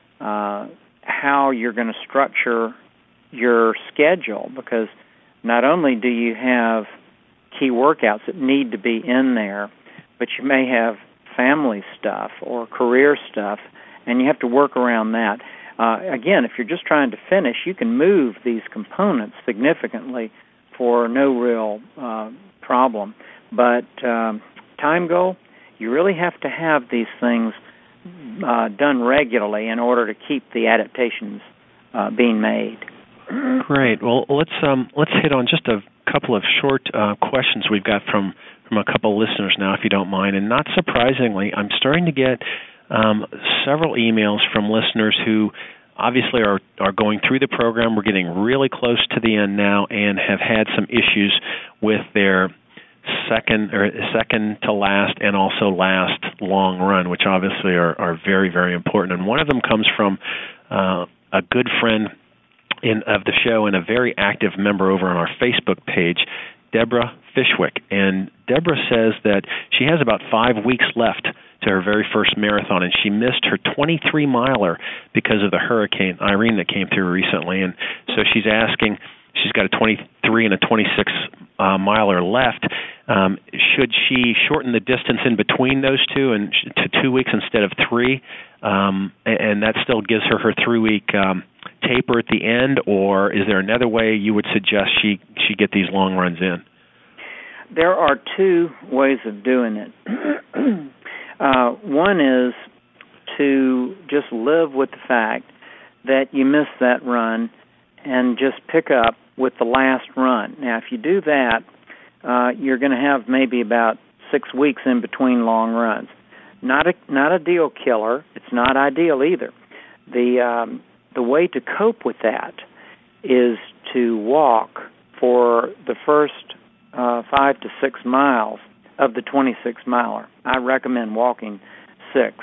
uh, how you're going to structure your schedule, because not only do you have key workouts that need to be in there, but you may have family stuff or career stuff, and you have to work around that. Uh, again, if you're just trying to finish, you can move these components significantly for no real uh, problem. But um, time goal, you really have to have these things uh, done regularly in order to keep the adaptations uh, being made. Great. Well, let's um, let's hit on just a couple of short uh, questions we've got from, from a couple of listeners now, if you don't mind. And not surprisingly, I'm starting to get um, several emails from listeners who obviously are, are going through the program. We're getting really close to the end now and have had some issues with their second or second to last and also last long run, which obviously are, are very, very important. And one of them comes from uh, a good friend in of the show and a very active member over on our Facebook page, Deborah Fishwick. And Deborah says that she has about five weeks left to her very first marathon, and she missed her twenty-three miler because of the Hurricane Irene that came through recently. And so she's asking, she's got a twenty-three and a twenty-six uh, miler left. Um, should she shorten the distance in between those two and to two weeks instead of three? Um, and that still gives her her three-week um, taper at the end, or is there another way you would suggest she, she get these long runs in? There are two ways of doing it. uh, one is to just live with the fact that you missed that run and just pick up with the last run. Now, if you do that, uh, you're going to have maybe about six weeks in between long runs. not a not a deal killer. It's not ideal either. The um, the way to cope with that is to walk for the first uh, five to six miles of the twenty-six miler. I recommend walking six,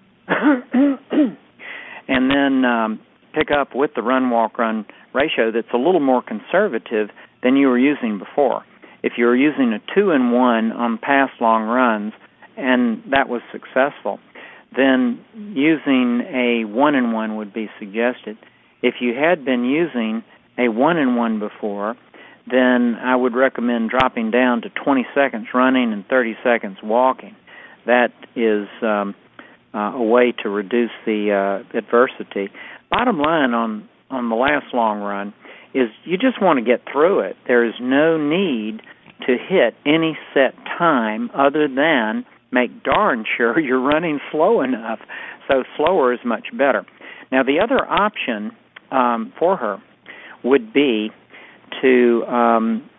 and then um, pick up with the run walk run ratio that's a little more conservative than you were using before. If you were using a two and one on past long runs and that was successful, then using a one and one would be suggested. If you had been using a one and one before, then I would recommend dropping down to twenty seconds running and thirty seconds walking. That is um, uh, a way to reduce the uh, adversity. Bottom line on, on the last long run is you just want to get through it. There is no need to hit any set time other than make darn sure you're running slow enough. So slower is much better. Now, the other option um, for her would be to um,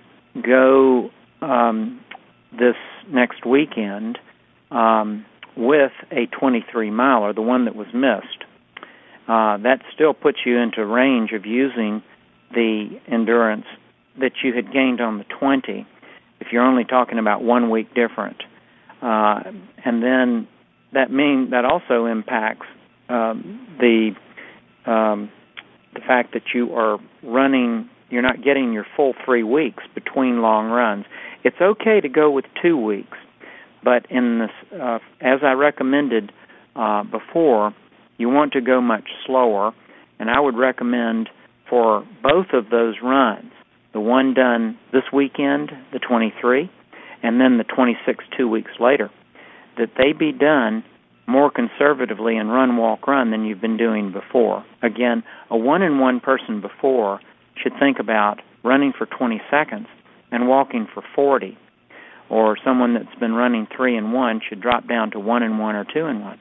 go um, this next weekend um, with a twenty-three miler, the one that was missed. Uh, that still puts you into range of using the endurance that you had gained on the twenty, if you're only talking about one week different. Uh, and then that mean that also impacts um, the um, the fact that you are running, you're not getting your full three weeks between long runs. It's okay to go with two weeks, but in this, uh, as I recommended uh, before, you want to go much slower, and I would recommend for both of those runs, the one done this weekend, the twenty-three, and then the twenty-six two weeks later, that they be done more conservatively in run, walk, run than you've been doing before. Again, a one and one person before should think about running for twenty seconds and walking for forty, or someone that's been running three and one should drop down to one and one or two and one.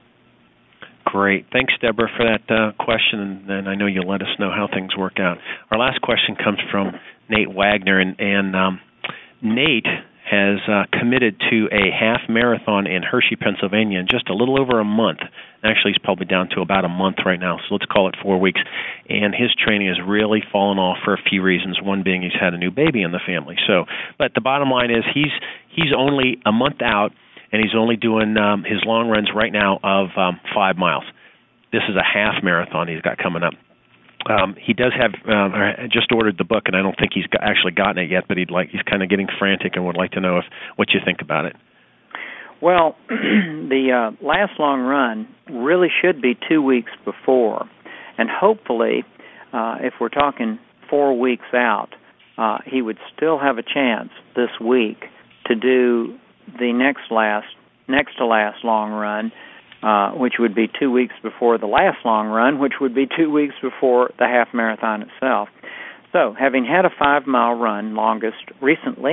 Great. Thanks, Deborah, for that uh, question, and I know you'll let us know how things work out. Our last question comes from Nate Wagner, and, and um, Nate has uh, committed to a half marathon in Hershey, Pennsylvania in just a little over a month. Actually, he's probably down to about a month right now, so let's call it four weeks. And his training has really fallen off for a few reasons, one being he's had a new baby in the family. So, but the bottom line is he's he's only a month out, and he's only doing um, his long runs right now of um, five miles. This is a half marathon he's got coming up. Um, he does have um, just ordered the book, and I don't think he's got, actually gotten it yet. But he'd like he's kind of getting frantic and would like to know if what you think about it. Well, the uh, last long run really should be two weeks before, and hopefully, uh, if we're talking four weeks out, uh, he would still have a chance this week to do the next last, next to last long run, uh, which would be two weeks before the last long run, which would be two weeks before the half marathon itself. So, having had a five-mile run, longest recently,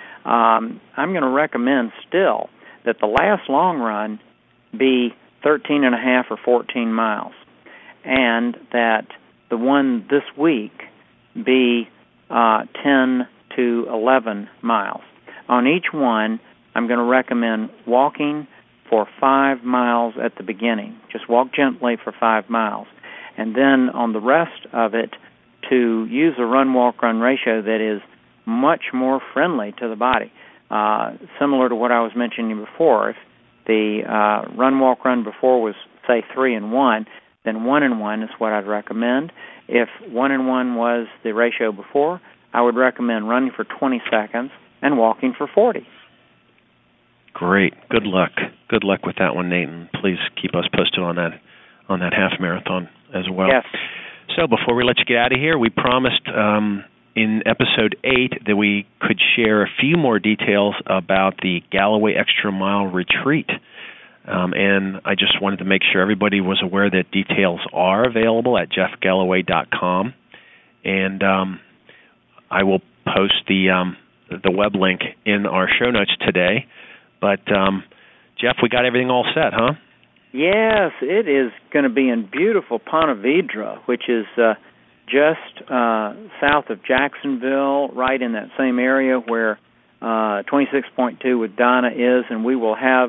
um, I'm going to recommend still that the last long run be thirteen and a half or fourteen miles, and that the one this week be uh, ten to eleven miles. On each one, I'm going to recommend walking for five miles at the beginning. Just walk gently for five miles. And then on the rest of it, to use a run-walk-run ratio that is much more friendly to the body. Uh, similar to what I was mentioning before. If the uh, run-walk-run before was, say, three and one, then one and one is what I'd recommend. If one and one was the ratio before, I would recommend running for twenty seconds and walking for forty. Great. Good luck. Good luck with that one, Nate, and please keep us posted on that on that half marathon as well. Yes. So before we let you get out of here, we promised um, in episode eight that we could share a few more details about the Galloway Extra Mile Retreat. Um, and I just wanted to make sure everybody was aware that details are available at jeff galloway dot com. And um, I will post the um, the web link in our show notes today. But, um, Jeff, we got everything all set, huh? Yes, it is going to be in beautiful Ponte Vedra, which is uh, just uh, south of Jacksonville, right in that same area where uh, twenty-six point two with Donna is, and we will have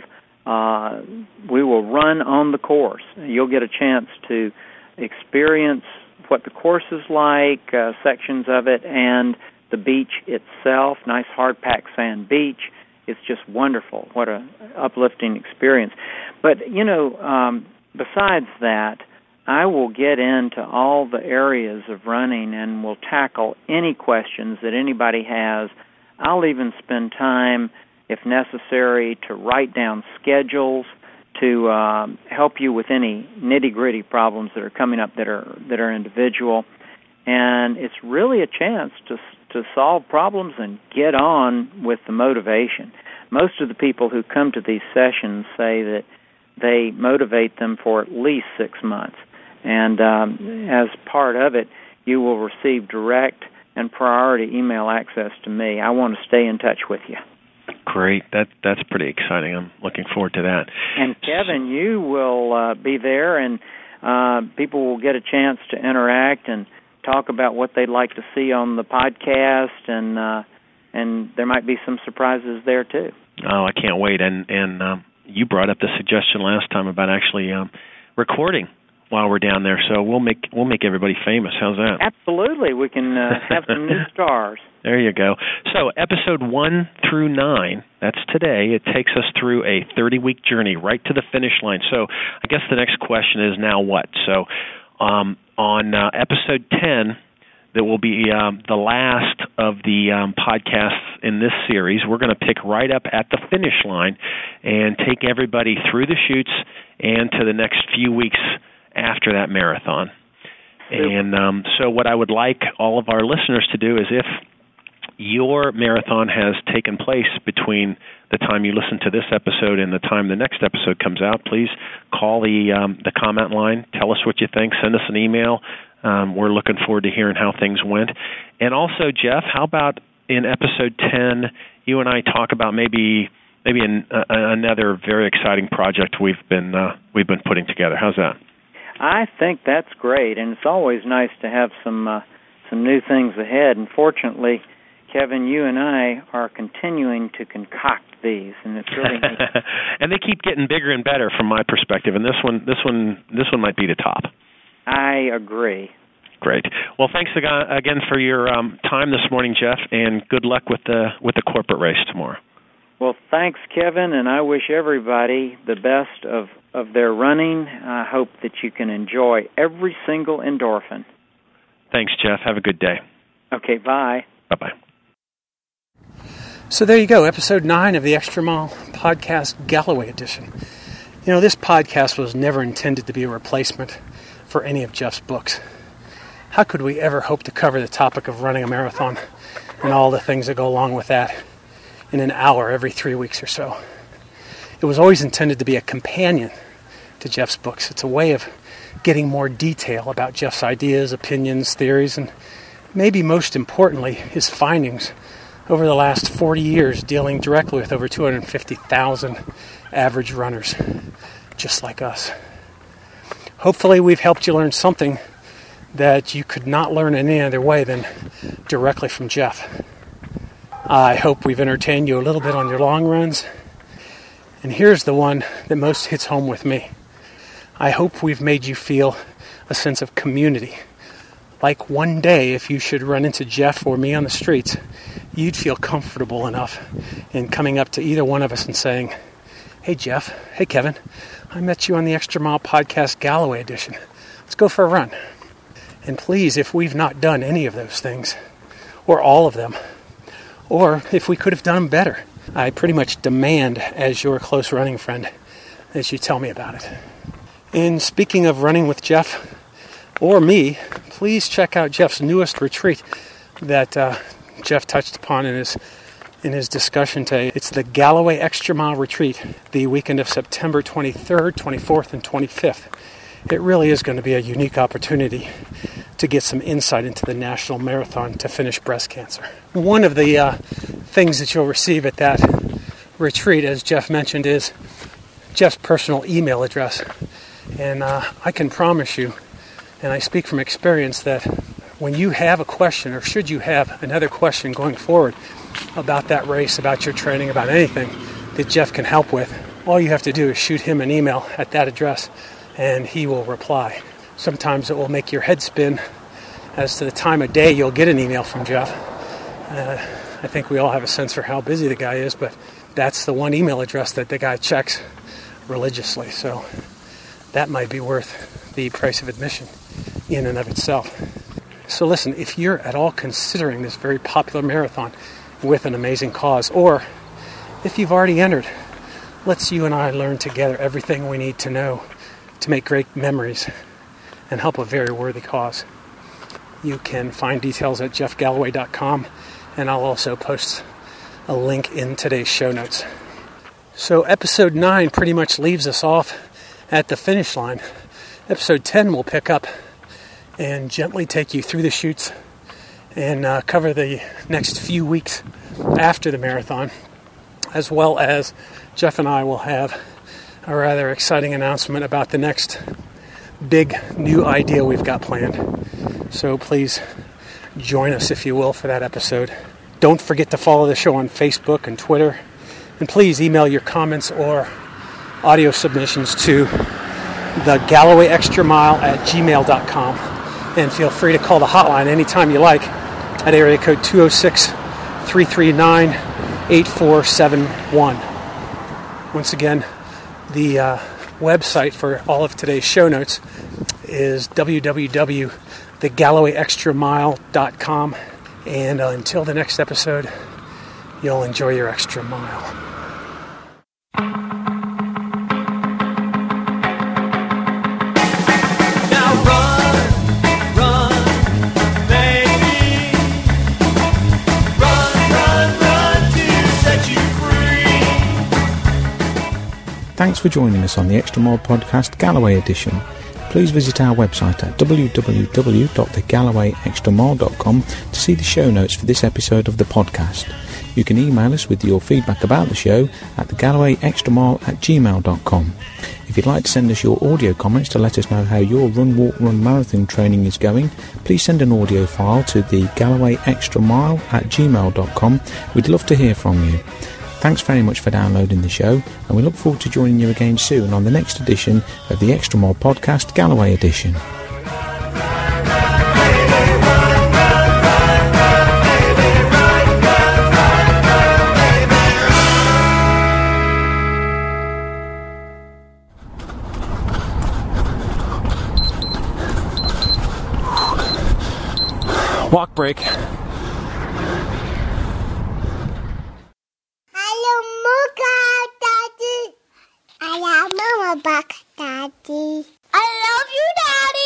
Uh, we will run on the course. You'll get a chance to experience what the course is like, uh, sections of it, and the beach itself, nice hard-packed sand beach. It's just wonderful. What a uplifting experience. But, you know, um, besides that, I will get into all the areas of running and will tackle any questions that anybody has. I'll even spend time, if necessary, to write down schedules, to um, help you with any nitty-gritty problems that are coming up that are that are individual. And it's really a chance to to solve problems and get on with the motivation. Most of the people who come to these sessions say that they motivate them for at least six months. And um, as part of it, you will receive direct and priority email access to me. I want to stay in touch with you. Great. That that's pretty exciting. I'm looking forward to that. And Kevin, you will uh, be there, and uh, people will get a chance to interact and talk about what they'd like to see on the podcast, and uh, and there might be some surprises there too. Oh, I can't wait. And and um, you brought up the suggestion last time about actually um, recording while we're down there, so we'll make we'll make everybody famous. How's that? Absolutely. We can uh, have some new stars. There you go. So episode one through nine, that's today. It takes us through a thirty-week journey right to the finish line. So I guess the next question is now what? So um, on uh, episode ten, that will be um, the last of the um, podcasts in this series. We're going to pick right up at the finish line and take everybody through the chutes and to the next few weeks after that marathon. And um, so what I would like all of our listeners to do is, if your marathon has taken place between the time you listen to this episode and the time the next episode comes out, please call the um, the comment line. Tell us what you think. Send us an email. Um, we're looking forward to hearing how things went. And also, Jeff, how about in episode ten, you and I talk about maybe maybe an, uh, another very exciting project we've been uh, we've been putting together. How's that? I think that's great, and it's always nice to have some uh, some new things ahead. And fortunately, Kevin, you and I are continuing to concoct these, and it's really neat. And they keep getting bigger and better from my perspective. And this one, this one, this one might be the top. I agree. Great. Well, thanks again for your um, time this morning, Jeff, and good luck with the with the corporate race tomorrow. Well, thanks, Kevin, and I wish everybody the best of, of their running. I hope that you can enjoy every single endorphin. Thanks, Jeff. Have a good day. Okay, bye. Bye-bye. So there you go, episode nine of the Extra Mile Podcast Galloway edition. You know, this podcast was never intended to be a replacement for any of Jeff's books. How could we ever hope to cover the topic of running a marathon and all the things that go along with that in an hour every three weeks or so? It was always intended to be a companion to Jeff's books. It's a way of getting more detail about Jeff's ideas, opinions, theories, and maybe most importantly, his findings over the last forty years dealing directly with over two hundred fifty thousand average runners, just like us. Hopefully we've helped you learn something that you could not learn in any other way than directly from Jeff. I hope we've entertained you a little bit on your long runs. And here's the one that most hits home with me. I hope we've made you feel a sense of community. Like one day, if you should run into Jeff or me on the streets, you'd feel comfortable enough in coming up to either one of us and saying, "Hey Jeff, hey Kevin, I met you on the Extra Mile Podcast Galloway edition. Let's go for a run." And please, if we've not done any of those things, or all of them, or if we could have done them better, I pretty much demand, as your close running friend, that you tell me about it. And speaking of running with Jeff or me, please check out Jeff's newest retreat that uh, Jeff touched upon in his in his discussion today. It's the Galloway Extra Mile Retreat, the weekend of September twenty-third, twenty-fourth, and twenty-fifth. It really is going to be a unique opportunity to get some insight into the National Marathon to finish breast cancer. One of the uh, things that you'll receive at that retreat, as Jeff mentioned, is Jeff's personal email address. And uh, I can promise you, and I speak from experience, that when you have a question, or should you have another question going forward about that race, about your training, about anything that Jeff can help with, all you have to do is shoot him an email at that address, and he will reply. Sometimes it will make your head spin as to the time of day you'll get an email from Jeff. Uh, I think we all have a sense for how busy the guy is, but that's the one email address that the guy checks religiously. So that might be worth the price of admission in and of itself. So listen, if you're at all considering this very popular marathon with an amazing cause, or if you've already entered, let's you and I learn together everything we need to know to make great memories and help a very worthy cause. You can find details at jeff galloway dot com, and I'll also post a link in today's show notes. So episode nine pretty much leaves us off at the finish line. Episode ten will pick up and gently take you through the chutes and uh, cover the next few weeks after the marathon, as well as Jeff and I will have a rather exciting announcement about the next big new idea we've got planned. So please join us, if you will, for that episode. Don't forget to follow the show on Facebook and Twitter. And please email your comments or audio submissions to the Galloway Extra Mile at gmail dot com. And feel free to call the hotline anytime you like at area code two oh six, three three nine, eight four seven one. Once again, the uh, website for all of today's show notes is w w w dot the galloway extra mile dot com. And uh, until the next episode, you'll enjoy your extra mile. Now run, run, baby. Run, run, run to set you free. Thanks for joining us on the Extra Mile Podcast Galloway edition. Please visit our website at w w w dot the galloway extra mile dot com to see the show notes for this episode of the podcast. You can email us with your feedback about the show at the galloway extra mile at gmail dot com. If you'd like to send us your audio comments to let us know how your run, walk, run marathon training is going, please send an audio file to the galloway extra mile at gmail dot com. We'd love to hear from you. Thanks very much for downloading the show, and we look forward to joining you again soon on the next edition of the Extra Mile Podcast Galloway edition. Walk break. I love Mama Buck, Daddy. I love you, Daddy.